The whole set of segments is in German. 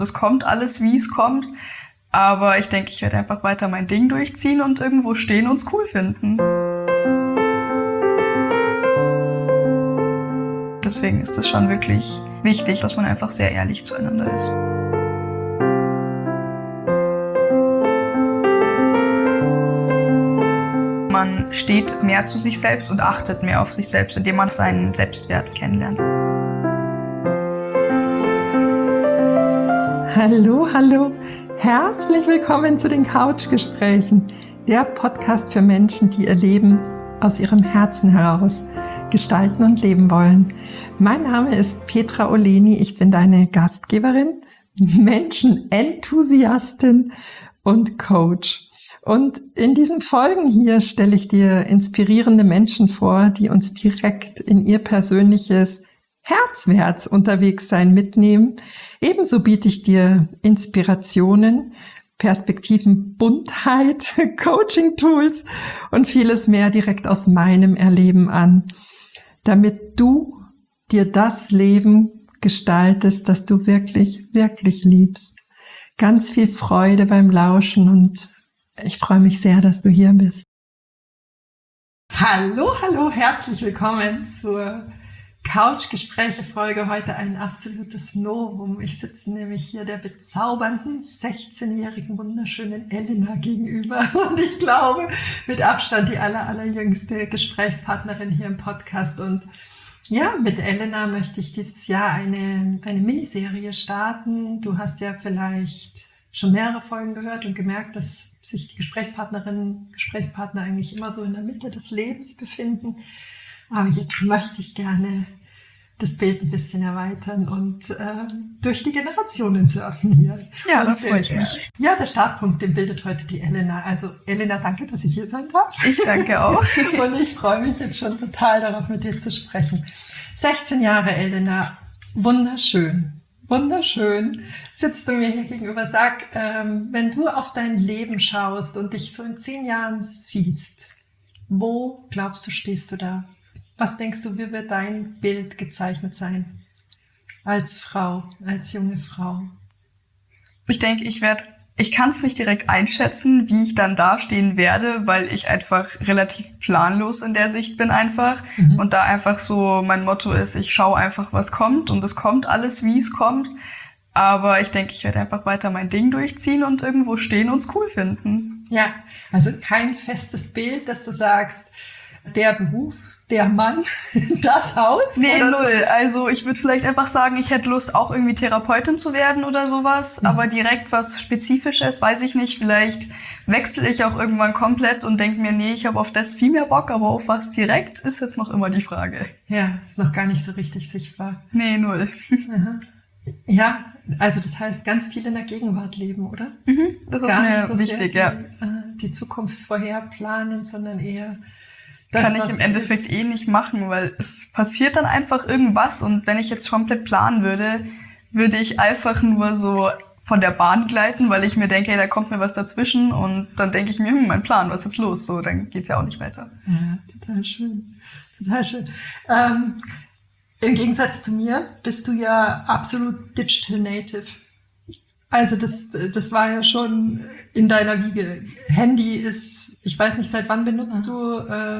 Es kommt alles, wie es kommt. Aber ich denke, ich werde einfach weiter mein Ding durchziehen und irgendwo stehen und es cool finden. Deswegen ist es schon wirklich wichtig, dass man einfach sehr ehrlich zueinander ist. Man steht mehr zu sich selbst und achtet mehr auf sich selbst, indem man seinen Selbstwert kennenlernt. Hallo, herzlich willkommen zu den Couchgesprächen, der Podcast für Menschen, die ihr Leben aus ihrem Herzen heraus gestalten und leben wollen. Mein Name ist Petra Oleni, ich bin deine Gastgeberin, Menschenenthusiastin und Coach. Und in diesen Folgen hier stelle ich dir inspirierende Menschen vor, die uns direkt in ihr persönliches Herzwärts unterwegs sein mitnehmen. Ebenso biete ich dir Inspirationen, Perspektiven, Buntheit, Coaching-Tools und vieles mehr direkt aus meinem Erleben an, damit du dir das Leben gestaltest, das du wirklich, wirklich liebst. Ganz viel Freude beim Lauschen und ich freue mich sehr, dass du hier bist. Hallo, herzlich willkommen zur Couchgespräche-Folge. Heute ein absolutes Novum. Ich sitze nämlich hier der bezaubernden 16-jährigen, wunderschönen Elena gegenüber und ich glaube, mit Abstand die allerjüngste Gesprächspartnerin hier im Podcast. Und ja, mit Elena möchte ich dieses Jahr eine Miniserie starten. Du hast ja vielleicht schon mehrere Folgen gehört und gemerkt, dass sich die Gesprächspartner eigentlich immer so in der Mitte des Lebens befinden. Aber jetzt möchte ich gerne das Bild ein bisschen erweitern und durch die Generationen surfen hier. Ja, da freue ich mich. Ja, der Startpunkt, den bildet heute die Elena. Also Elena, danke, dass ich hier sein darf. Ich danke auch. Und ich freue mich jetzt schon total darauf, mit dir zu sprechen. 16 Jahre, Elena, wunderschön. Wunderschön, sitzt du mir hier gegenüber. Sag, wenn du auf dein Leben schaust und dich so in 10 Jahren siehst, wo glaubst du, stehst du da? Was denkst du, wie wird dein Bild gezeichnet sein? Als Frau, als junge Frau. Ich denke, ich kann es nicht direkt einschätzen, wie ich dann dastehen werde, weil ich einfach relativ planlos in der Sicht bin einfach. Und da einfach so mein Motto ist, ich schaue einfach, was kommt und es kommt alles, wie es kommt. Aber ich denke, ich werde einfach weiter mein Ding durchziehen und irgendwo stehen und es cool finden. Ja, also kein festes Bild, dass du sagst, der Beruf, der Mann, das Haus? Nee, null. Also ich würde vielleicht einfach sagen, ich hätte Lust, auch irgendwie Therapeutin zu werden oder sowas. Aber direkt was Spezifisches, weiß ich nicht. Vielleicht wechsle ich auch irgendwann komplett und denke mir, nee, ich habe auf das viel mehr Bock, aber auf was direkt ist jetzt noch immer die Frage. Ja, ist noch gar nicht so richtig sichtbar. Nee, null. Ja, also das heißt, ganz viel in der Gegenwart leben, oder? Das ist mir so wichtig, ja. Die Zukunft vorherplanen, sondern eher das kann ich im Endeffekt nicht machen, weil es passiert dann einfach irgendwas und wenn ich jetzt komplett planen würde ich einfach nur so von der Bahn gleiten, weil ich mir denke, hey, da kommt mir was dazwischen und dann denke ich mir, mein Plan, was ist jetzt los? So, dann geht's ja auch nicht weiter. Ja, total schön. Total schön. Im Gegensatz zu mir bist du ja absolut Digital Native. Also das war ja schon in deiner Wiege. Handy ist, ich weiß nicht, seit wann benutzt du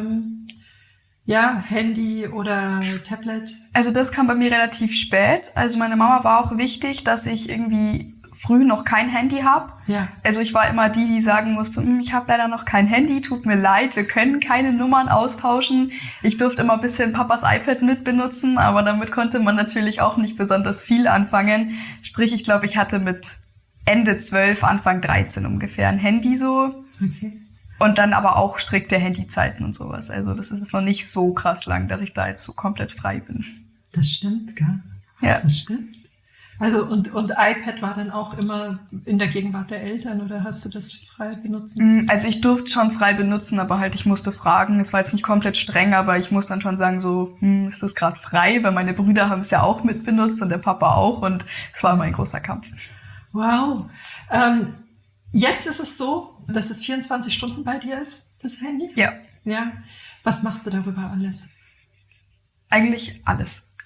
Handy oder Tablet? Also das kam bei mir relativ spät. Also meine Mama war auch wichtig, dass ich irgendwie früh noch kein Handy habe. Ja. Also ich war immer die sagen musste, ich habe leider noch kein Handy, tut mir leid, wir können keine Nummern austauschen. Ich durfte immer ein bisschen Papas iPad mit benutzen, aber damit konnte man natürlich auch nicht besonders viel anfangen. Sprich, ich glaube, ich hatte mit Ende 12, Anfang 13 ungefähr ein Handy so. Okay. Und dann aber auch strikte Handyzeiten und sowas. Also das ist jetzt noch nicht so krass lang, dass ich da jetzt so komplett frei bin. Das stimmt, gell? Ja. Das stimmt. Also und iPad war dann auch immer in der Gegenwart der Eltern oder hast du das frei benutzen? Also ich durfte schon frei benutzen, aber halt ich musste fragen. Es war jetzt nicht komplett streng, aber ich muss dann schon sagen so, ist das gerade frei? Weil meine Brüder haben es ja auch mitbenutzt und der Papa auch und es war immer ein großer Kampf. Wow. Jetzt ist es so, dass es 24 Stunden bei dir ist, das Handy? Ja. Ja. Was machst du darüber alles? Eigentlich alles.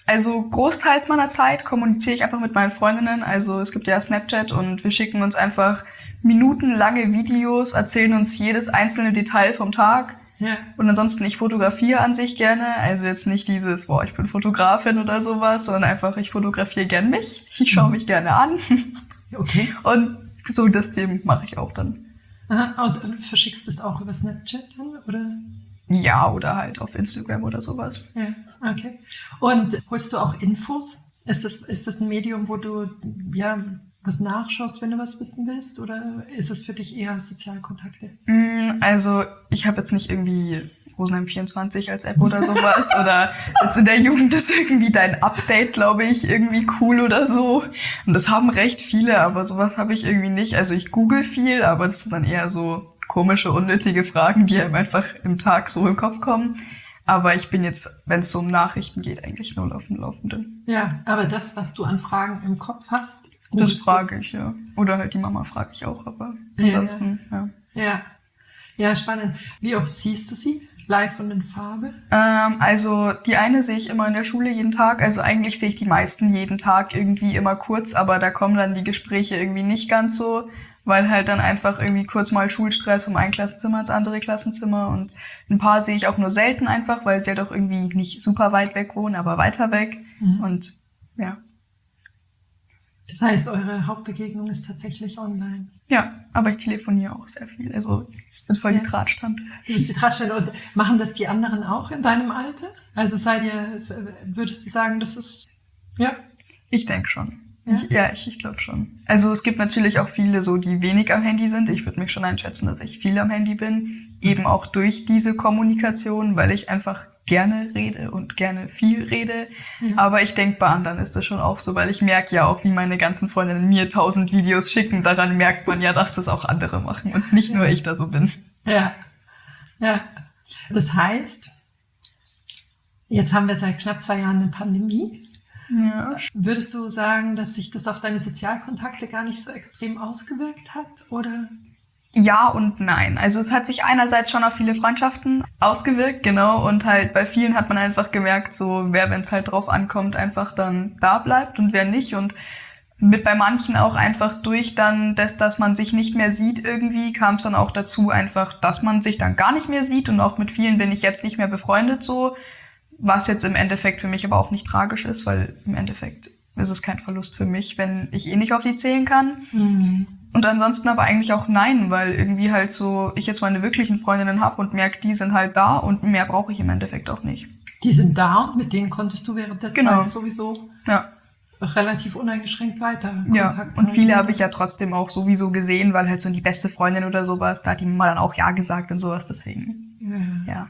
Also Großteil meiner Zeit kommuniziere ich einfach mit meinen Freundinnen. Also es gibt ja Snapchat und wir schicken uns einfach minutenlange Videos, erzählen uns jedes einzelne Detail vom Tag. Ja. Und ansonsten, ich fotografiere an sich gerne. Also jetzt nicht dieses, ich bin Fotografin oder sowas, sondern einfach, ich fotografiere gern mich. Ich schaue mich gerne an. Okay. Und so das Ding mache ich auch dann. Aha. Und verschickst du es auch über Snapchat dann, oder? Ja, oder halt auf Instagram oder sowas. Ja, okay. Und holst du auch Infos? Ist das ein Medium, wo du was nachschaust, wenn du was wissen willst? Oder ist es für dich eher Sozialkontakte? Also ich habe jetzt nicht irgendwie Rosenheim24 als App oder sowas. Oder jetzt in der Jugend ist irgendwie dein Update, glaube ich, irgendwie cool oder so. Und das haben recht viele, aber sowas habe ich irgendwie nicht. Also ich google viel, aber das sind dann eher so komische, unnötige Fragen, die einem einfach im Tag so im Kopf kommen. Aber ich bin jetzt, wenn es so um Nachrichten geht, eigentlich null auf dem Laufenden. Ja, aber das, was du an Fragen im Kopf hast, das frage ich, ja. Oder halt die Mama frage ich auch, aber ansonsten, ja. Ja, spannend. Wie oft siehst du sie? Live und in Farbe? Also die eine sehe ich immer in der Schule jeden Tag. Also eigentlich sehe ich die meisten jeden Tag irgendwie immer kurz, aber da kommen dann die Gespräche irgendwie nicht ganz so, weil halt dann einfach irgendwie kurz mal Schulstress vom ein Klassenzimmer ins andere Klassenzimmer und ein paar sehe ich auch nur selten einfach, weil sie ja doch irgendwie nicht super weit weg wohnen, aber weiter weg und ja. Das heißt, eure Hauptbegegnung ist tatsächlich online? Ja, aber ich telefoniere auch sehr viel, also ich bin voll die Drahtstand. Du bist die Drahtstand. Und machen das die anderen auch in deinem Alter? Also würdest du sagen, das ist, ja? Ich denke schon. Ja? Ich glaube schon. Also es gibt natürlich auch viele so, die wenig am Handy sind. Ich würde mich schon einschätzen, dass ich viel am Handy bin. Eben auch durch diese Kommunikation, weil ich einfach gerne rede und gerne viel rede. Ja. Aber ich denke, bei anderen ist das schon auch so, weil ich merke ja auch, wie meine ganzen Freundinnen mir 1000 Videos schicken. Daran merkt man ja, dass das auch andere machen und nicht nur ich da so bin. Ja. Das heißt, jetzt haben wir seit knapp 2 Jahren eine Pandemie. Ja. Würdest du sagen, dass sich das auf deine Sozialkontakte gar nicht so extrem ausgewirkt hat, oder? Ja und nein. Also es hat sich einerseits schon auf viele Freundschaften ausgewirkt, genau. Und halt bei vielen hat man einfach gemerkt, so wer, wenn es halt drauf ankommt, einfach dann da bleibt und wer nicht. Und bei manchen auch einfach durch dann, dass man sich nicht mehr sieht irgendwie, kam es dann auch dazu einfach, dass man sich dann gar nicht mehr sieht. Und auch mit vielen bin ich jetzt nicht mehr befreundet so. Was jetzt im Endeffekt für mich aber auch nicht tragisch ist, weil im Endeffekt ist es kein Verlust für mich, wenn ich nicht auf die zählen kann. Mhm. Und ansonsten aber eigentlich auch nein, weil irgendwie halt so ich jetzt meine wirklichen Freundinnen habe und merke, die sind halt da und mehr brauche ich im Endeffekt auch nicht. Die sind da und mit denen konntest du während der Zeit sowieso relativ uneingeschränkt weiter Kontakt haben. Und viele habe ich ja trotzdem auch sowieso gesehen, weil halt so die beste Freundin oder sowas, da hat die Mama dann auch ja gesagt und sowas, deswegen. Ja.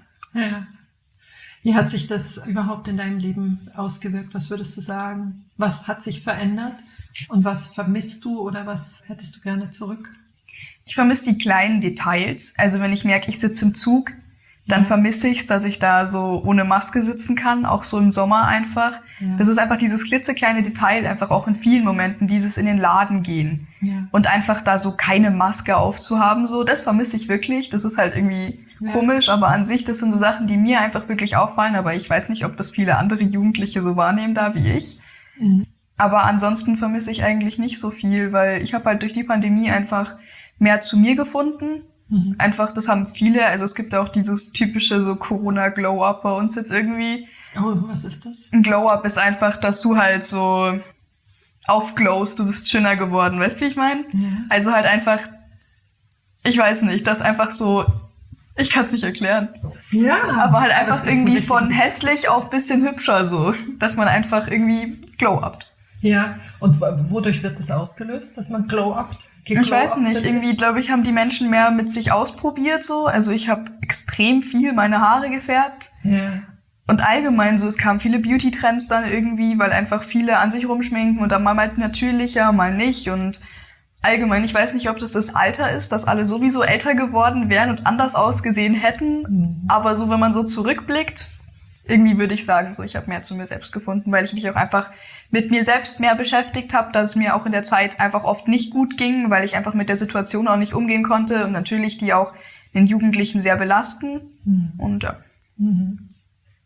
Wie hat sich das überhaupt in deinem Leben ausgewirkt? Was würdest du sagen? Was hat sich verändert? Und was vermisst du oder was hättest du gerne zurück? Ich vermisse die kleinen Details. Also wenn ich merke, ich sitze im Zug, dann vermisse ich es, dass ich da so ohne Maske sitzen kann, auch so im Sommer einfach. Ja. Das ist einfach dieses klitzekleine Detail, einfach auch in vielen Momenten, dieses in den Laden gehen. Ja. Und einfach da so keine Maske aufzuhaben, so, das vermisse ich wirklich. Das ist halt irgendwie komisch, aber an sich, das sind so Sachen, die mir einfach wirklich auffallen, aber ich weiß nicht, ob das viele andere Jugendliche so wahrnehmen da wie ich. Mhm. Aber ansonsten vermisse ich eigentlich nicht so viel, weil ich habe halt durch die Pandemie einfach mehr zu mir gefunden. Mhm. Einfach, das haben viele, also es gibt auch dieses typische so Corona-Glow-Up bei uns jetzt irgendwie. Oh, was ist das? Ein Glow-Up ist einfach, dass du halt so aufglowst, du bist schöner geworden, weißt du, wie ich meine? Ja. Also halt einfach, ich weiß nicht, das einfach so, ich kann es nicht erklären. Ja. Aber halt einfach irgendwie von hässlich auf bisschen hübscher so, dass man einfach irgendwie glow-upt. Ja, und wodurch wird das ausgelöst, dass man glow-upt? Ich weiß nicht, irgendwie, glaube ich, haben die Menschen mehr mit sich ausprobiert so. Also ich habe extrem viel meine Haare gefärbt. Ja. Und allgemein so, es kamen viele Beauty-Trends dann irgendwie, weil einfach viele an sich rumschminken und dann mal natürlicher, mal nicht. Und allgemein, ich weiß nicht, ob das Alter ist, dass alle sowieso älter geworden wären und anders ausgesehen hätten. Mhm. Aber so, wenn man so zurückblickt, irgendwie würde ich sagen, so, ich habe mehr zu mir selbst gefunden, weil ich mich auch einfach mit mir selbst mehr beschäftigt habe, dass es mir auch in der Zeit einfach oft nicht gut ging, weil ich einfach mit der Situation auch nicht umgehen konnte und natürlich die auch den Jugendlichen sehr belasten. Mhm. Und ja. Mhm.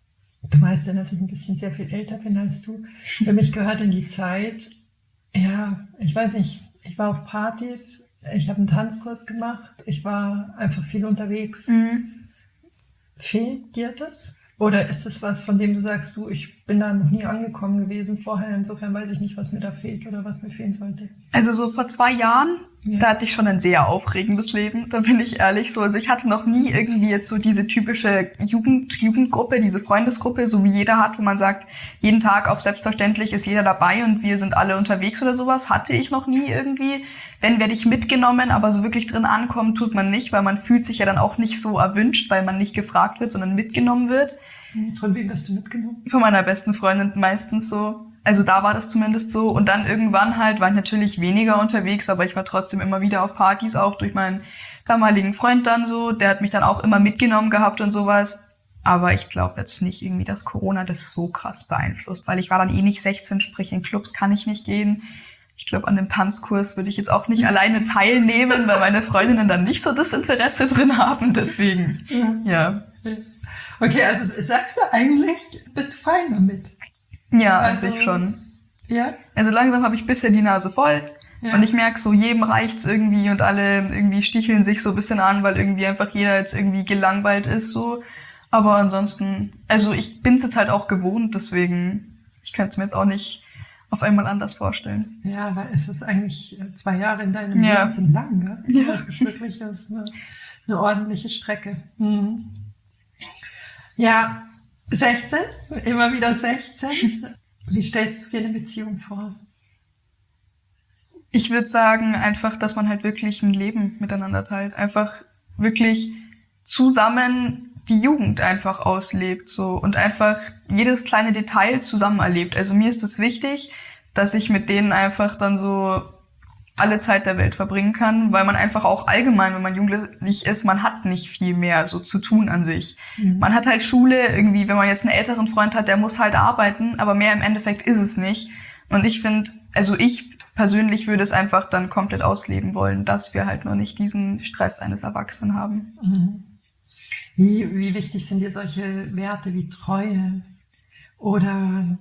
du weißt ja, dass ich ein bisschen sehr viel älter bin als du. Für mich gehört in die Zeit, ja, ich weiß nicht, ich war auf Partys, ich habe einen Tanzkurs gemacht, ich war einfach viel unterwegs. Fehlt dir das? Oder ist das was, von dem du sagst, du, ich bin da noch nie angekommen gewesen vorher, insofern weiß ich nicht, was mir da fehlt oder was mir fehlen sollte? Also so vor 2 Jahren, da hatte ich schon ein sehr aufregendes Leben, da bin ich ehrlich so. Also ich hatte noch nie irgendwie jetzt so diese typische Jugendgruppe, diese Freundesgruppe, so wie jeder hat, wo man sagt, jeden Tag auf selbstverständlich ist jeder dabei und wir sind alle unterwegs oder sowas, hatte ich noch nie irgendwie. Wenn, werde ich mitgenommen, aber so wirklich drin ankommen tut man nicht, weil man fühlt sich ja dann auch nicht so erwünscht, weil man nicht gefragt wird, sondern mitgenommen wird. Von wem wirst du mitgenommen? Von meiner besten Freundin meistens so. Also da war das zumindest so. Und dann irgendwann halt war ich natürlich weniger unterwegs, aber ich war trotzdem immer wieder auf Partys, auch durch meinen damaligen Freund dann so. Der hat mich dann auch immer mitgenommen gehabt und sowas. Aber ich glaube jetzt nicht irgendwie, dass Corona das so krass beeinflusst, weil ich war dann eh nicht 16, sprich in Clubs kann ich nicht gehen. Ich glaube, an dem Tanzkurs würde ich jetzt auch nicht alleine teilnehmen, weil meine Freundinnen dann nicht so das Interesse drin haben. Deswegen, ja. Okay, also sagst du eigentlich, bist du fein damit? Ja, an sich schon. Ja? Also langsam habe ich bisher die Nase voll. Ja. Und ich merke so, jedem reicht's irgendwie und alle irgendwie sticheln sich so ein bisschen an, weil irgendwie einfach jeder jetzt irgendwie gelangweilt ist so. Aber ansonsten, also ich bin's jetzt halt auch gewohnt, deswegen, ich könnte es mir jetzt auch nicht auf einmal anders vorstellen. Ja, weil es ist eigentlich 2 Jahre in deinem Leben sind lang, gell? Ja. Das ist wirklich eine ordentliche Strecke. Mhm. Ja, 16, immer wieder 16. Wie stellst du dir eine Beziehung vor? Ich würde sagen einfach, dass man halt wirklich ein Leben miteinander teilt. Einfach wirklich zusammen die Jugend einfach auslebt so und einfach jedes kleine Detail zusammen erlebt. Also mir ist es wichtig, dass ich mit denen einfach dann so alle Zeit der Welt verbringen kann, weil man einfach auch allgemein, wenn man jugendlich ist, man hat nicht viel mehr so zu tun an sich. Man hat halt Schule irgendwie, wenn man jetzt einen älteren Freund hat, der muss halt arbeiten, aber mehr im Endeffekt ist es nicht. Und ich finde, also ich persönlich würde es einfach dann komplett ausleben wollen, dass wir halt noch nicht diesen Stress eines Erwachsenen haben. Mhm. Wie wichtig sind dir solche Werte wie Treue oder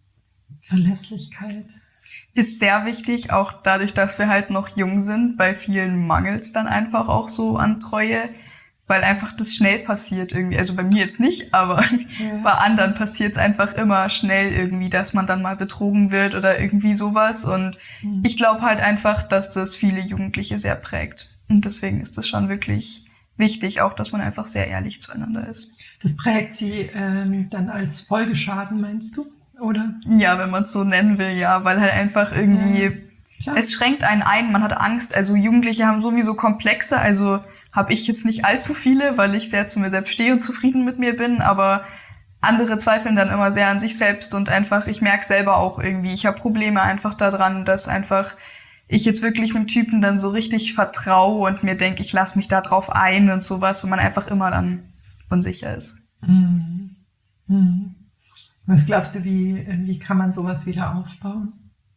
Verlässlichkeit? Ist sehr wichtig, auch dadurch, dass wir halt noch jung sind. Bei vielen mangelt es dann einfach auch so an Treue, weil einfach das schnell passiert irgendwie. Also bei mir jetzt nicht, aber bei anderen passiert es einfach immer schnell irgendwie, dass man dann mal betrogen wird oder irgendwie sowas. Und ich glaube halt einfach, dass das viele Jugendliche sehr prägt. Und deswegen ist das schon wirklich wichtig, auch dass man einfach sehr ehrlich zueinander ist. Das prägt sie dann als Folgeschaden, meinst du? Oder? Ja, wenn man es so nennen will, ja, weil halt einfach irgendwie, es schränkt einen ein, man hat Angst, also Jugendliche haben sowieso Komplexe, also habe ich jetzt nicht allzu viele, weil ich sehr zu mir selbst stehe und zufrieden mit mir bin, aber andere zweifeln dann immer sehr an sich selbst und einfach, ich merke selber auch irgendwie, ich habe Probleme einfach daran, dass einfach ich jetzt wirklich einem Typen dann so richtig vertraue und mir denke, ich lasse mich da drauf ein und sowas, wo man einfach immer dann unsicher ist. Mhm. Mhm. Was glaubst du, wie kann man sowas wieder aufbauen?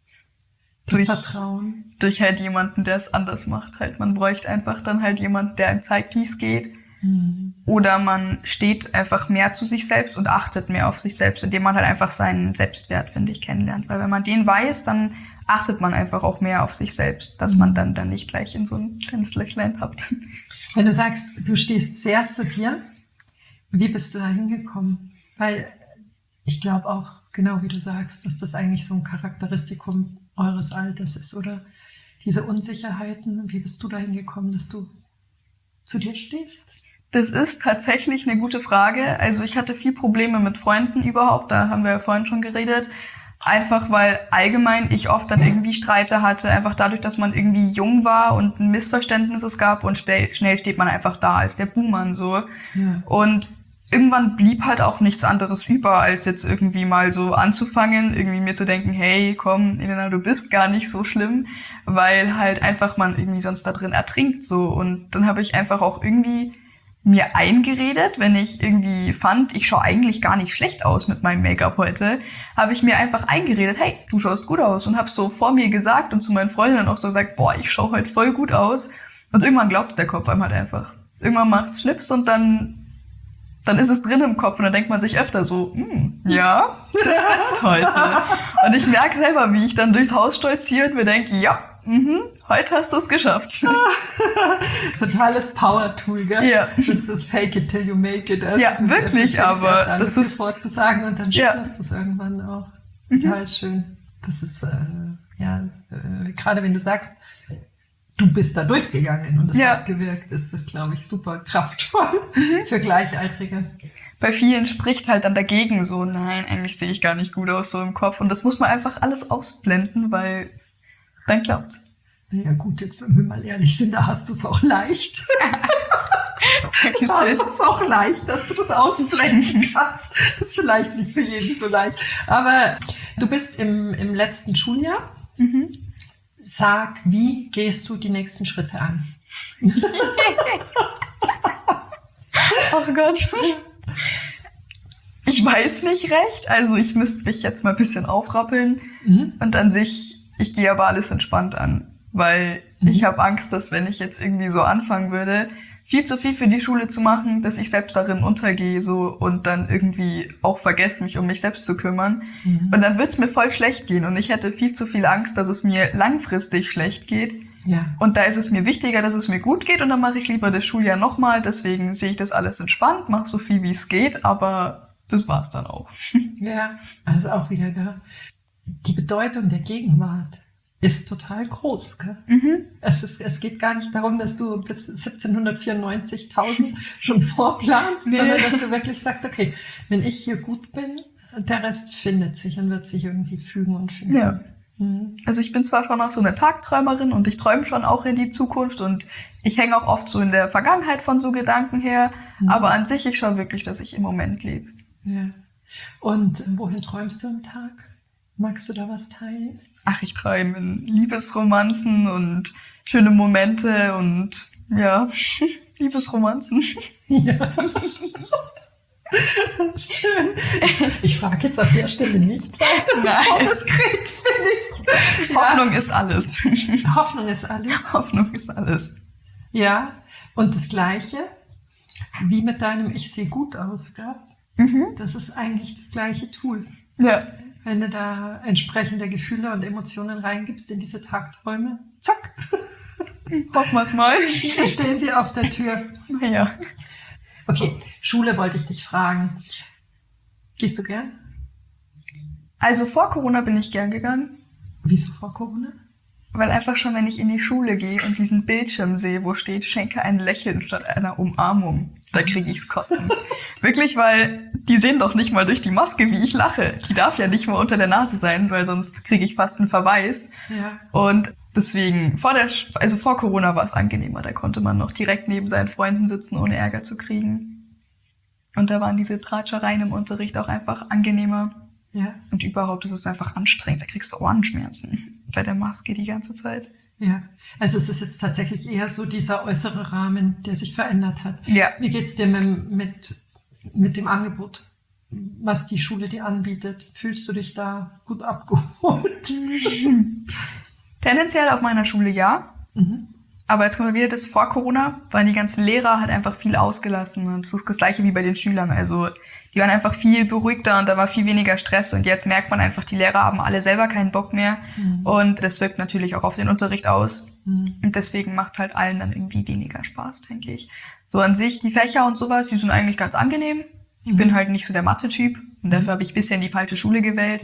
Das Vertrauen? Durch halt jemanden, der es anders macht. Halt, man bräuchte einfach dann halt jemanden, der einem zeigt, wie es geht. Mhm. Oder man steht einfach mehr zu sich selbst und achtet mehr auf sich selbst, indem man halt einfach seinen Selbstwert, finde ich, kennenlernt. Weil wenn man den weiß, dann achtet man einfach auch mehr auf sich selbst, dass man dann nicht gleich in so ein kleines Löchlein habt. Wenn du sagst, du stehst sehr zu dir, wie bist du da hingekommen? Weil ich glaube auch, genau wie du sagst, dass das eigentlich so ein Charakteristikum eures Alters ist, oder? Diese Unsicherheiten, wie bist du dahin gekommen, dass du zu dir stehst? Das ist tatsächlich eine gute Frage. Also ich hatte viel Probleme mit Freunden überhaupt, da haben wir ja vorhin schon geredet. Einfach weil allgemein ich oft dann irgendwie Streite hatte, einfach dadurch, dass man irgendwie jung war und ein Missverständnis es gab und schnell steht man einfach da als der Buhmann so. Ja. Und irgendwann blieb halt auch nichts anderes über, als jetzt irgendwie mal so anzufangen, irgendwie mir zu denken, hey, komm, Elena, du bist gar nicht so schlimm, weil halt einfach man irgendwie sonst da drin ertrinkt so. Und dann habe ich einfach auch irgendwie mir eingeredet, wenn ich irgendwie fand, ich schaue eigentlich gar nicht schlecht aus mit meinem Make-up heute, habe ich mir einfach eingeredet, hey, du schaust gut aus und habe so vor mir gesagt und zu meinen Freundinnen auch so gesagt, boah, ich schaue heute voll gut aus. Und irgendwann glaubt der Kopf einem halt einfach. Irgendwann macht's Schnips und dann dann ist es drin im Kopf und dann denkt man sich öfter so, ja, das sitzt heute. Und ich merke selber, wie ich dann durchs Haus stolziere und mir denke, ja, heute hast du es geschafft. Totales Power-Tool, gell? Ja. Das ist das Fake it till you make it. Also ja, wirklich, aber das ist vorzusagen und dann spürst du es irgendwann auch. Total schön. Das ist, gerade wenn du sagst, du bist da durchgegangen und es hat gewirkt, ist das, glaube ich, super kraftvoll für Gleichaltrige. Bei vielen spricht halt dann dagegen so, nein, eigentlich sehe ich gar nicht gut aus so im Kopf. Und das muss man einfach alles ausblenden, weil dann klappt's. Ja gut, jetzt wenn wir mal ehrlich sind, da hast du es auch leicht. Da hast du es auch leicht, dass du das ausblenden kannst. Das ist vielleicht nicht für jeden so leicht. Aber du bist im letzten Schuljahr. Sag, wie gehst du die nächsten Schritte an? Oh Gott. Ich weiß nicht recht. Also ich müsste mich jetzt mal ein bisschen aufrappeln. Und an sich, ich gehe aber alles entspannt an. Weil ich habe Angst, dass wenn ich jetzt irgendwie so anfangen würde, viel zu viel für die Schule zu machen, dass ich selbst darin untergehe so und dann irgendwie auch vergesse, mich um mich selbst zu kümmern. Und dann wird's mir voll schlecht gehen und ich hätte viel zu viel Angst, dass es mir langfristig schlecht geht. Ja. Und da ist es mir wichtiger, dass es mir gut geht und dann mache ich lieber das Schuljahr nochmal. Deswegen sehe ich das alles entspannt, mache so viel wie es geht, aber das war's dann auch. Ja, also auch wieder, gell? Die Bedeutung der Gegenwart ist total groß. Gell? Es geht gar nicht darum, dass du bis 1794.000 schon vorplanst, sondern dass du wirklich sagst, okay, wenn ich hier gut bin, der Rest findet sich und wird sich irgendwie fügen und finden. Ja. Also ich bin zwar schon auch so eine Tagträumerin und ich träume schon auch in die Zukunft und ich hänge auch oft so in der Vergangenheit von so Gedanken her, aber an sich, ich schaue wirklich, dass ich im Moment lebe. Ja. Und wohin träumst du am Tag? Magst du da was teilen? Ach, ich träume in Liebesromanzen und schöne Momente und ja, Liebesromanzen. Ja. Schön. Ich frage jetzt auf der Stelle nicht weiter. Nein. Diskret, finde ich. Hoffnung ist alles. Hoffnung ist alles. Hoffnung ist alles. Ja, und das Gleiche, wie mit deinem Ich sehe gut aus, gell? Das ist eigentlich das gleiche Tool. Ja. Wenn du da entsprechende Gefühle und Emotionen reingibst in diese Tagträume, zack. Hoffen wir es mal. Hier stehen sie auf der Tür. Naja. Okay, Schule wollte ich dich fragen. Gehst du gern? Also vor Corona bin ich gern gegangen. Wieso vor Corona? Weil einfach schon, wenn ich in die Schule gehe und diesen Bildschirm sehe, wo steht, schenke ein Lächeln statt einer Umarmung, da kriege ich's kotzen. Wirklich, weil die sehen doch nicht mal durch die Maske, wie ich lache. Die darf ja nicht mal unter der Nase sein, weil sonst kriege ich fast einen Verweis. Ja. Und deswegen, vor Corona war es angenehmer. Da konnte man noch direkt neben seinen Freunden sitzen, ohne Ärger zu kriegen. Und da waren diese Tratschereien im Unterricht auch einfach angenehmer. Ja. Und überhaupt ist es einfach anstrengend. Da kriegst du Ohrenschmerzen bei der Maske die ganze Zeit. Ja, also es ist jetzt tatsächlich eher so dieser äußere Rahmen, der sich verändert hat. Ja. Wie geht's dir mit dem Angebot, was die Schule dir anbietet? Fühlst du dich da gut abgeholt? Tendenziell auf meiner Schule ja. Aber jetzt kommen wir wieder, das vor Corona waren die ganzen Lehrer halt einfach viel ausgelassen. Und das ist das Gleiche wie bei den Schülern. Also die waren einfach viel beruhigter und da war viel weniger Stress. Und jetzt merkt man einfach, die Lehrer haben alle selber keinen Bock mehr. Und das wirkt natürlich auch auf den Unterricht aus. Und deswegen macht's halt allen dann irgendwie weniger Spaß, denke ich. So an sich, die Fächer und sowas, die sind eigentlich ganz angenehm. Ich bin halt nicht so der Mathe-Typ. Und dafür habe ich bisher in die falsche Schule gewählt.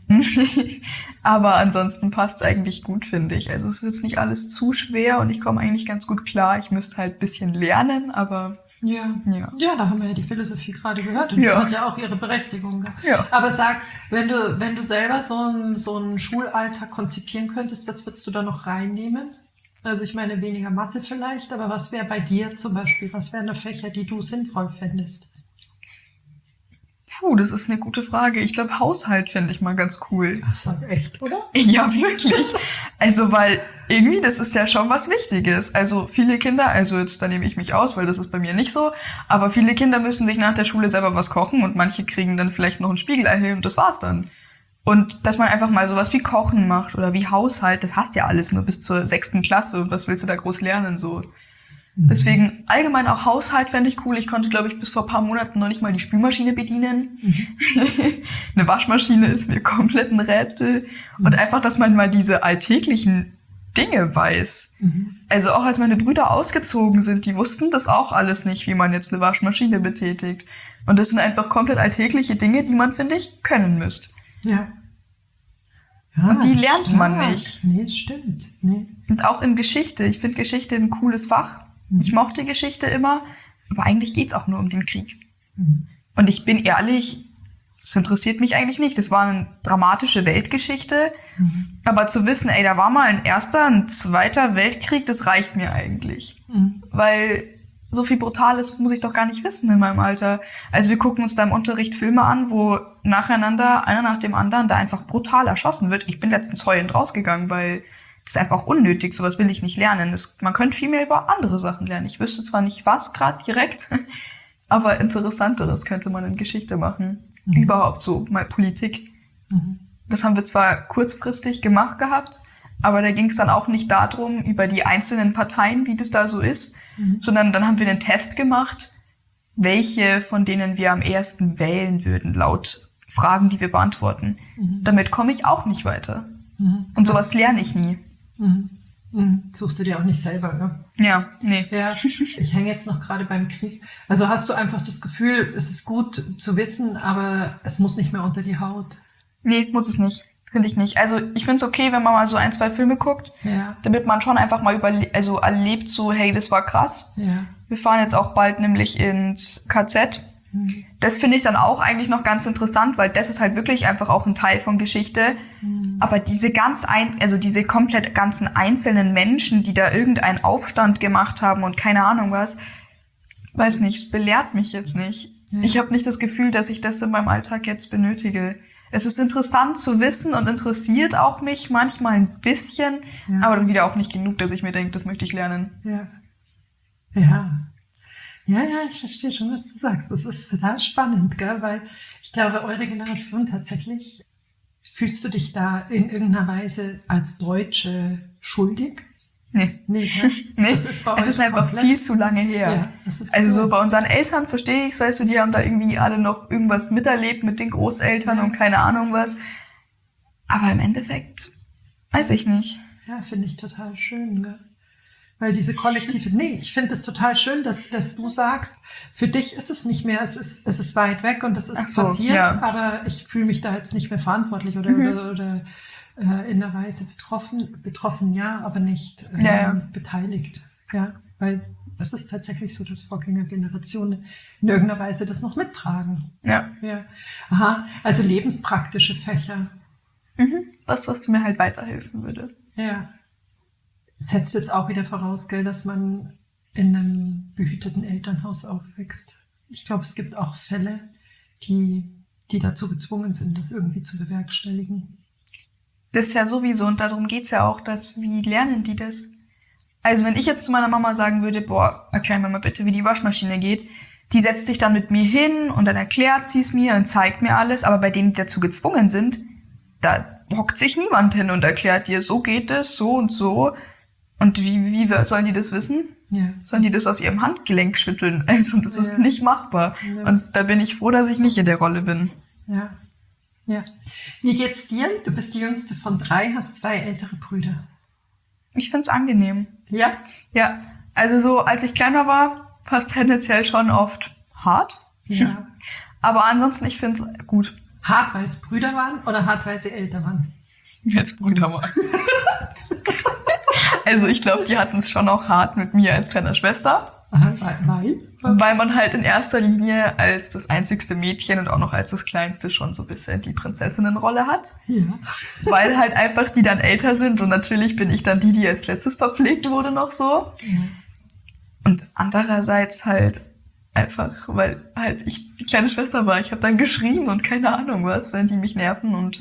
Aber ansonsten passt es eigentlich gut, finde ich. Also es ist jetzt nicht alles zu schwer und ich komme eigentlich ganz gut klar. Ich müsste halt ein bisschen lernen, aber ja, da haben wir ja die Philosophie gerade gehört und die hat ja auch ihre Berechtigung. Ja. Aber sag, wenn du selber so einen Schulalltag konzipieren könntest, was würdest du da noch reinnehmen? Also ich meine, weniger Mathe vielleicht, aber was wäre bei dir zum Beispiel? Was wären da Fächer, die du sinnvoll fändest? Puh, das ist eine gute Frage. Ich glaube, Haushalt fände ich mal ganz cool. Das war echt, oder? Ja, wirklich. Also, weil irgendwie, das ist ja schon was Wichtiges. Also viele Kinder, also jetzt, da nehme ich mich aus, weil das ist bei mir nicht so, aber viele Kinder müssen sich nach der Schule selber was kochen und manche kriegen dann vielleicht noch ein Spiegelei hin und das war's dann. Und dass man einfach mal sowas wie Kochen macht oder wie Haushalt, das hast ja alles nur bis zur 6. Klasse und was willst du da groß lernen, so. Deswegen allgemein auch Haushalt fände ich cool. Ich konnte, glaube ich, bis vor ein paar Monaten noch nicht mal die Spülmaschine bedienen. Eine Waschmaschine ist mir komplett ein Rätsel. Und einfach, dass man mal diese alltäglichen Dinge weiß. Also auch als meine Brüder ausgezogen sind, die wussten das auch alles nicht, wie man jetzt eine Waschmaschine betätigt. Und das sind einfach komplett alltägliche Dinge, die man, finde ich, können müsste. Ja. Und die lernt man nicht. Nee, stimmt. Nee. Und auch in Geschichte. Ich finde Geschichte ein cooles Fach. Ich mochte Geschichte immer, aber eigentlich geht's auch nur um den Krieg. Und ich bin ehrlich, das interessiert mich eigentlich nicht. Das war eine dramatische Weltgeschichte. Aber zu wissen, ey, da war mal ein erster, ein zweiter Weltkrieg, das reicht mir eigentlich. Weil so viel Brutales muss ich doch gar nicht wissen in meinem Alter. Also wir gucken uns da im Unterricht Filme an, wo nacheinander, einer nach dem anderen, da einfach brutal erschossen wird. Ich bin letztens heulend rausgegangen, weil das ist einfach unnötig, sowas will ich nicht lernen. Man könnte viel mehr über andere Sachen lernen. Ich wüsste zwar nicht was gerade direkt, aber Interessanteres könnte man in Geschichte machen. Überhaupt so, mal Politik. Das haben wir zwar kurzfristig gemacht gehabt, aber da ging es dann auch nicht darum, über die einzelnen Parteien, wie das da so ist, sondern dann haben wir einen Test gemacht, welche von denen wir am ehesten wählen würden, laut Fragen, die wir beantworten. Damit komme ich auch nicht weiter. Und sowas lerne ich nie. Suchst du dir auch nicht selber, ne? Ja, nee. Ja, ich hänge jetzt noch gerade beim Krieg. Also hast du einfach das Gefühl, es ist gut zu wissen, aber es muss nicht mehr unter die Haut? Nee, muss es nicht. Finde ich nicht. Also ich finde es okay, wenn man mal so 1, 2 Filme guckt, damit man schon einfach mal erlebt, so hey, das war krass. Ja. Wir fahren jetzt auch bald nämlich ins KZ. Das finde ich dann auch eigentlich noch ganz interessant, weil das ist halt wirklich einfach auch ein Teil von Geschichte. Aber diese diese komplett ganzen einzelnen Menschen, die da irgendeinen Aufstand gemacht haben und keine Ahnung was, weiß nicht, belehrt mich jetzt nicht. Ja. Ich habe nicht das Gefühl, dass ich das in meinem Alltag jetzt benötige. Es ist interessant zu wissen und interessiert auch mich manchmal ein bisschen, aber dann wieder auch nicht genug, dass ich mir denke, das möchte ich lernen. Ja, ich verstehe schon, was du sagst. Das ist total spannend, gell? Weil ich glaube, eure Generation tatsächlich, fühlst du dich da in irgendeiner Weise als Deutsche schuldig? Nee. Nee. Es ist einfach viel zu lange her. Ja, also so bei unseren Eltern verstehe ich es, weißt du, die haben da irgendwie alle noch irgendwas miterlebt mit den Großeltern und keine Ahnung was. Aber im Endeffekt weiß ich nicht. Ja, finde ich total schön, gell? Weil diese kollektive, ich finde es total schön, dass du sagst, für dich ist es nicht mehr, es ist weit weg und es ist passiert, aber ich fühle mich da jetzt nicht mehr verantwortlich oder in der Weise betroffen, ja, aber nicht beteiligt. Ja, weil es ist tatsächlich so, dass Vorgängergenerationen in irgendeiner Weise das noch mittragen. Ja. Aha, also lebenspraktische Fächer. Was du mir halt weiterhelfen würde. Ja. Setzt jetzt auch wieder voraus, gell, dass man in einem behüteten Elternhaus aufwächst. Ich glaube, es gibt auch Fälle, die dazu gezwungen sind, das irgendwie zu bewerkstelligen. Das ist ja sowieso, und darum geht's ja auch, wie lernen die das? Also wenn ich jetzt zu meiner Mama sagen würde, erklär mir mal bitte, wie die Waschmaschine geht, die setzt sich dann mit mir hin und dann erklärt sie es mir und zeigt mir alles, aber bei denen, die dazu gezwungen sind, da hockt sich niemand hin und erklärt dir, so geht es, so und so. Und wie sollen die das wissen? Ja. Sollen die das aus ihrem Handgelenk schütteln? Also das ist nicht machbar. Ja. Und da bin ich froh, dass ich nicht in der Rolle bin. Ja. Wie geht's dir? Du bist die jüngste von 3, hast 2 ältere Brüder. Ich find's angenehm. Ja? Ja. Also so, als ich kleiner war, war es tendenziell schon oft hart. Ja. Aber ansonsten, ich find's gut. Hart, weil es Brüder waren oder hart, weil sie älter waren? Weil es Brüder waren. Also ich glaube, die hatten es schon auch hart mit mir als kleiner Schwester. Weil man halt in erster Linie als das einzigste Mädchen und auch noch als das kleinste schon so ein bisschen die Prinzessinnenrolle hat. Ja. Weil halt einfach die dann älter sind und natürlich bin ich dann die als letztes verpflegt wurde noch so. Ja. Und andererseits halt einfach, weil halt ich die kleine Schwester war. Ich habe dann geschrien und keine Ahnung was, wenn die mich nerven und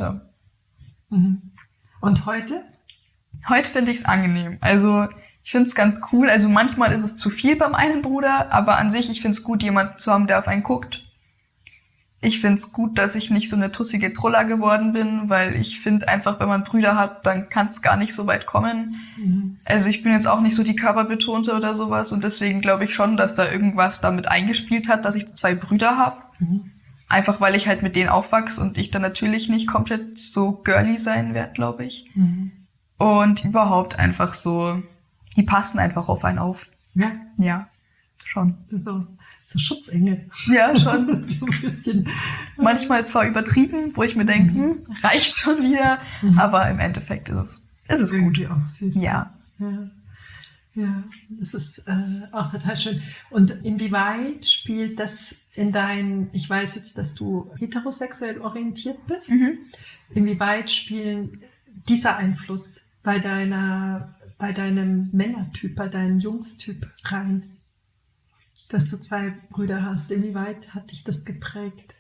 Und heute? Heute finde ich es angenehm. Also ich finde es ganz cool. Also manchmal ist es zu viel beim einen Bruder, aber an sich, ich finde es gut, jemanden zu haben, der auf einen guckt. Ich find's gut, dass ich nicht so eine tussige Trulla geworden bin, weil ich finde einfach, wenn man Brüder hat, dann kann's gar nicht so weit kommen. Mhm. Also ich bin jetzt auch nicht so die Körperbetonte oder sowas und deswegen glaube ich schon, dass da irgendwas damit eingespielt hat, dass ich 2 Brüder habe. Mhm. Einfach weil ich halt mit denen aufwachse und ich dann natürlich nicht komplett so girly sein werde, glaube ich. Mhm. Und überhaupt einfach so, die passen einfach auf einen auf. Ja, Ja, schon. so Schutzengel. Ja, schon. So ein bisschen. Manchmal zwar übertrieben, wo ich mir denke, reicht schon wieder, aber im Endeffekt ist es gut. Irgendwie auch süß. Ja. Ja, das ist auch total schön. Und inwieweit spielt das ich weiß jetzt, dass du heterosexuell orientiert bist, inwieweit spielen dieser Einfluss bei deinem Männertyp, bei deinem Jungstyp rein? Dass du 2 Brüder hast, inwieweit hat dich das geprägt?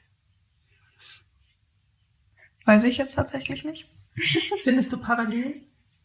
Weiß ich jetzt tatsächlich nicht. Findest du Parallelen?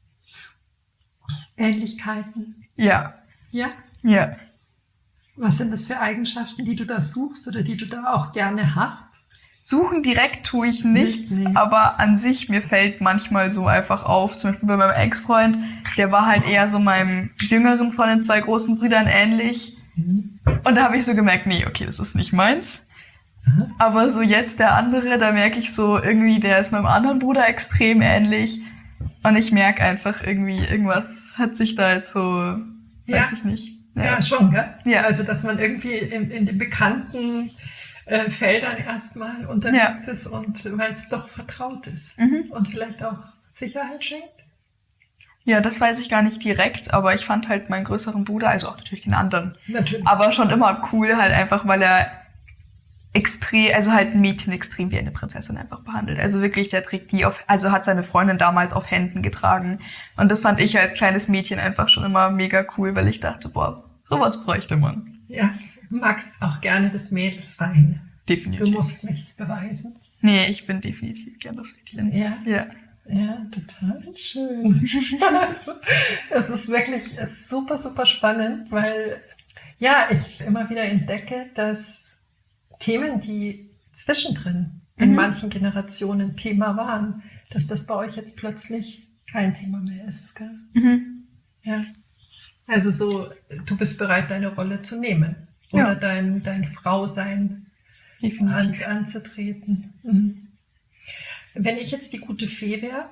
Ähnlichkeiten? Ja. Ja? Ja. Was sind das für Eigenschaften, die du da suchst oder die du da auch gerne hast? Suchen direkt tue ich nichts, Nee. aber an sich, mir fällt manchmal so einfach auf, zum Beispiel bei meinem Ex-Freund, der war halt eher so meinem jüngeren von den 2 großen Brüdern ähnlich. Und da habe ich so gemerkt, nee, okay, das ist nicht meins. Aber so jetzt der andere, da merke ich so irgendwie, der ist meinem anderen Bruder extrem ähnlich. Und ich merke einfach irgendwie, irgendwas hat sich da jetzt so, weiß ich nicht. Ja, schon, gell? Ja. Also, dass man irgendwie in den bekannten Feldern erstmal unterwegs ist und weil es doch vertraut ist und vielleicht auch Sicherheit schenkt. Ja, das weiß ich gar nicht direkt, aber ich fand halt meinen größeren Bruder, also auch natürlich den anderen, Natürlich. aber schon immer cool, halt einfach, weil er extrem, also halt ein Mädchen extrem wie eine Prinzessin einfach behandelt. Also wirklich, der trägt also hat seine Freundin damals auf Händen getragen. Und das fand ich als kleines Mädchen einfach schon immer mega cool, weil ich dachte, boah, sowas bräuchte man. Ja, du magst auch gerne das Mädel sein. Definitiv. Du musst nichts beweisen. Nee, ich bin definitiv gern das Mädchen. Ja. Ja. Ja, total schön. Es ist wirklich super, super spannend, weil ja, ich immer wieder entdecke, dass Themen, die zwischendrin in manchen Generationen Thema waren, dass das bei euch jetzt plötzlich kein Thema mehr ist. Gell? Ja. Also so, du bist bereit, deine Rolle zu nehmen oder dein Frausein Definitiv. anzutreten. Wenn ich jetzt die gute Fee wäre,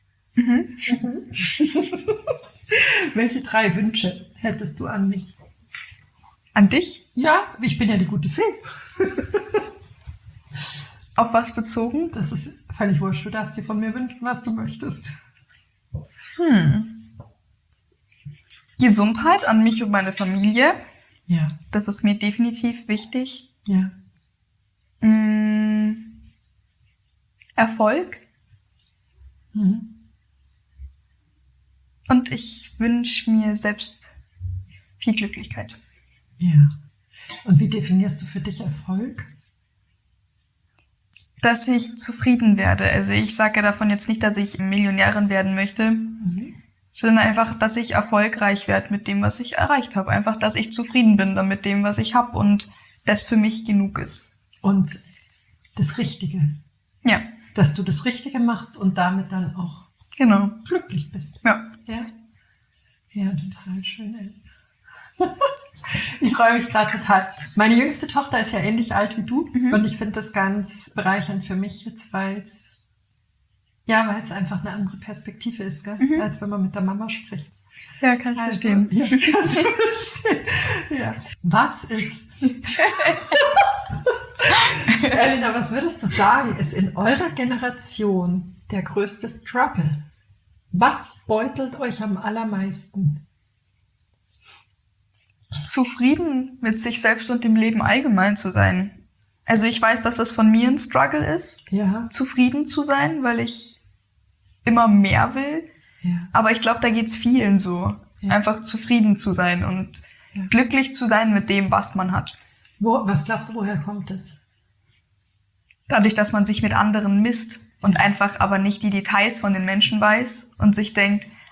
welche 3 Wünsche hättest du an mich? An dich? Ja, ich bin ja die gute Fee. Auf was bezogen? Das ist völlig wurscht. Du darfst dir von mir wünschen, was du möchtest. Gesundheit an mich und meine Familie. Ja. Das ist mir definitiv wichtig. Ja. Erfolg. Und ich wünsche mir selbst viel Glücklichkeit. Ja. Und wie definierst du für dich Erfolg? Dass ich zufrieden werde. Also ich sage davon jetzt nicht, dass ich Millionärin werden möchte, sondern einfach, dass ich erfolgreich werde mit dem, was ich erreicht habe. Einfach, dass ich zufrieden bin dann mit dem, was ich habe und das für mich genug ist. Und das Richtige. Ja. Dass du das Richtige machst und damit dann auch Genau. glücklich bist. Ja. Ja. Ja, total schön. Ey. Ich freue mich gerade total. Meine jüngste Tochter ist ja ähnlich alt wie du und ich finde das ganz bereichernd für mich jetzt, weil es einfach eine andere Perspektive ist, gell? Als wenn man mit der Mama spricht. Ja, kann ich verstehen. Ja, kannst du verstehen. Ja. Was ist... Elina, was würdest du sagen, ist in eurer Generation der größte Struggle? Was beutelt euch am allermeisten? Zufrieden mit sich selbst und dem Leben allgemein zu sein. Also ich weiß, dass das von mir ein Struggle ist, Ja. zufrieden zu sein, weil ich immer mehr will. Ja. Aber ich glaube, da geht's vielen so. Ja. Einfach zufrieden zu sein und glücklich zu sein mit dem, was man hat. Was glaubst du, woher kommt das? Dadurch, dass man sich mit anderen misst und einfach aber nicht die Details von den Menschen weiß und sich denkt,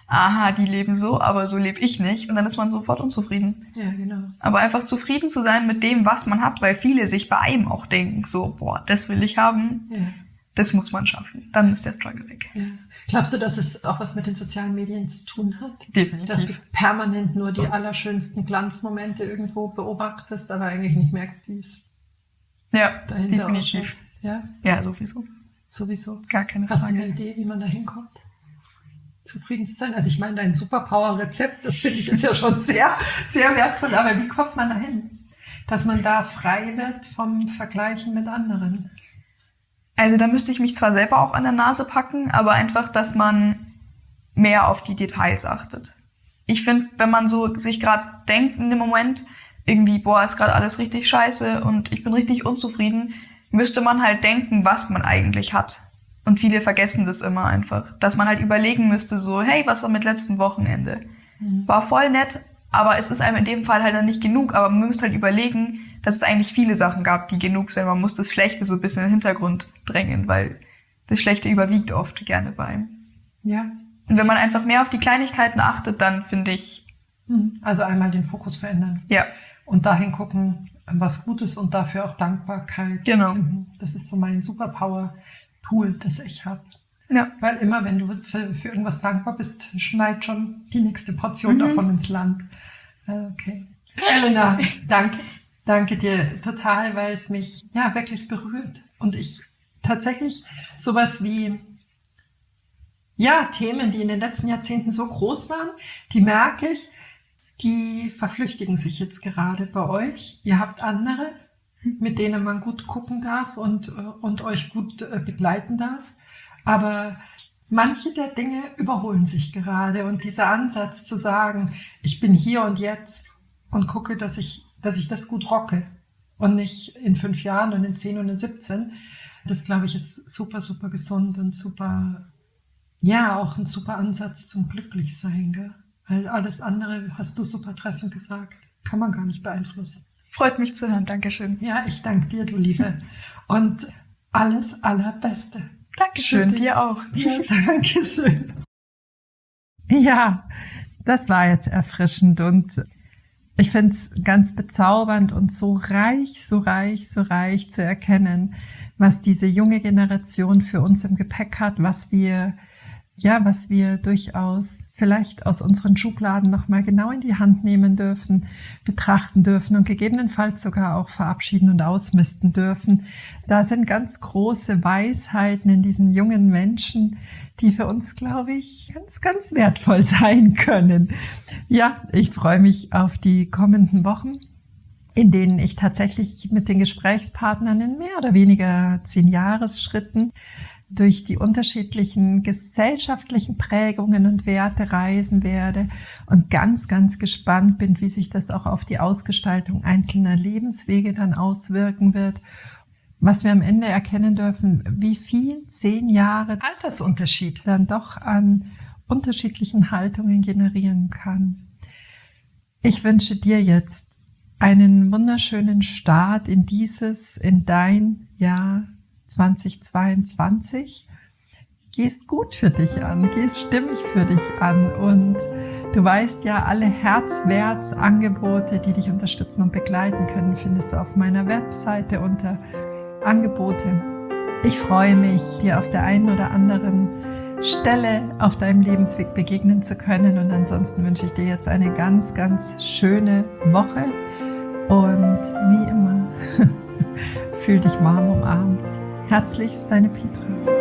aha, die leben so, aber so lebe ich nicht. Und dann ist man sofort unzufrieden. Ja, genau. Aber einfach zufrieden zu sein mit dem, was man hat, weil viele sich bei einem auch denken, so, boah, das will ich haben, Ja. das muss man schaffen. Dann ist der Struggle weg. Ja. Glaubst du, dass es auch was mit den sozialen Medien zu tun hat? Definitiv. Dass du permanent nur die allerschönsten Glanzmomente irgendwo beobachtest, aber eigentlich nicht merkst, wie es Ja, dahinter definitiv. ausschaut? Ja, Ja, sowieso. sowieso. Gar keine Hast du Frage. eine Idee, wie man da hinkommt? Zufrieden zu sein? Also ich meine, dein Superpower-Rezept, das finde ich ist ja schon sehr, sehr wertvoll, aber wie kommt man dahin? Dass man da frei wird vom Vergleichen mit anderen. Also da müsste ich mich zwar selber auch an der Nase packen, aber einfach, dass man mehr auf die Details achtet. Ich finde, wenn man so sich gerade denkt in dem Moment, irgendwie, boah, ist gerade alles richtig scheiße und ich bin richtig unzufrieden, müsste man halt denken, was man eigentlich hat. Und viele vergessen das immer einfach. Dass man halt überlegen müsste, so, hey, was war mit letztem Wochenende? War voll nett, aber es ist einem in dem Fall halt dann nicht genug. Aber man müsste halt überlegen, dass es eigentlich viele Sachen gab, die genug sind. Man muss das Schlechte so ein bisschen in den Hintergrund drängen, weil das Schlechte überwiegt oft gerne bei einem. Ja. Und wenn man einfach mehr auf die Kleinigkeiten achtet, dann finde ich, Also einmal den Fokus verändern. ja, Und dahin gucken, was gut ist und dafür auch Dankbarkeit Genau. finden. Das ist so mein Superpower-Tool, das ich habe. ja, Weil immer, wenn du für irgendwas dankbar bist, schneit schon die nächste Portion davon ins Land. Okay. Elena, danke. Danke dir total, weil es mich ja wirklich berührt. Und ich tatsächlich sowas wie Themen, die in den letzten Jahrzehnten so groß waren, die merke ich, die verflüchtigen sich jetzt gerade bei euch. Ihr habt andere, mit denen man gut gucken darf und euch gut begleiten darf. Aber manche der Dinge überholen sich gerade. Und dieser Ansatz zu sagen, ich bin hier und jetzt und gucke, dass ich das gut rocke und nicht in 5 Jahren und in 10 und in 17, das glaube ich ist super, super gesund und super, auch ein super Ansatz zum Glücklichsein, gell? Weil alles andere, hast du super treffend gesagt, kann man gar nicht beeinflussen. freut mich zu hören. Dankeschön. Ja, ich danke dir, du Liebe. Und alles Allerbeste. Dankeschön, Bitte. dir auch. Ja, Dankeschön. Ja, das war jetzt erfrischend und ich finde es ganz bezaubernd und so reich zu erkennen, was diese junge Generation für uns im Gepäck hat, was wir durchaus vielleicht aus unseren Schubladen nochmal genau in die Hand nehmen dürfen, betrachten dürfen und gegebenenfalls sogar auch verabschieden und ausmisten dürfen. Da sind ganz große Weisheiten in diesen jungen Menschen, die für uns, glaube ich, ganz, ganz wertvoll sein können. Ja, ich freue mich auf die kommenden Wochen, in denen ich tatsächlich mit den Gesprächspartnern in mehr oder weniger 10-Jahres-Schritten durch die unterschiedlichen gesellschaftlichen Prägungen und Werte reisen werde und ganz, ganz gespannt bin, wie sich das auch auf die Ausgestaltung einzelner Lebenswege dann auswirken wird. Was wir am Ende erkennen dürfen, wie viel 10 Jahre Altersunterschied dann doch an unterschiedlichen Haltungen generieren kann. Ich wünsche dir jetzt einen wunderschönen Start in dein Jahr 2022. Gehst gut für dich an, gehst stimmig für dich an und du weißt ja, alle Herzwerts-Angebote, die dich unterstützen und begleiten können, findest du auf meiner Webseite unter Angebote. Ich freue mich, dir auf der einen oder anderen Stelle auf deinem Lebensweg begegnen zu können und ansonsten wünsche ich dir jetzt eine ganz, ganz schöne Woche und wie immer, fühl dich warm umarmt. Herzlichst, deine Petra.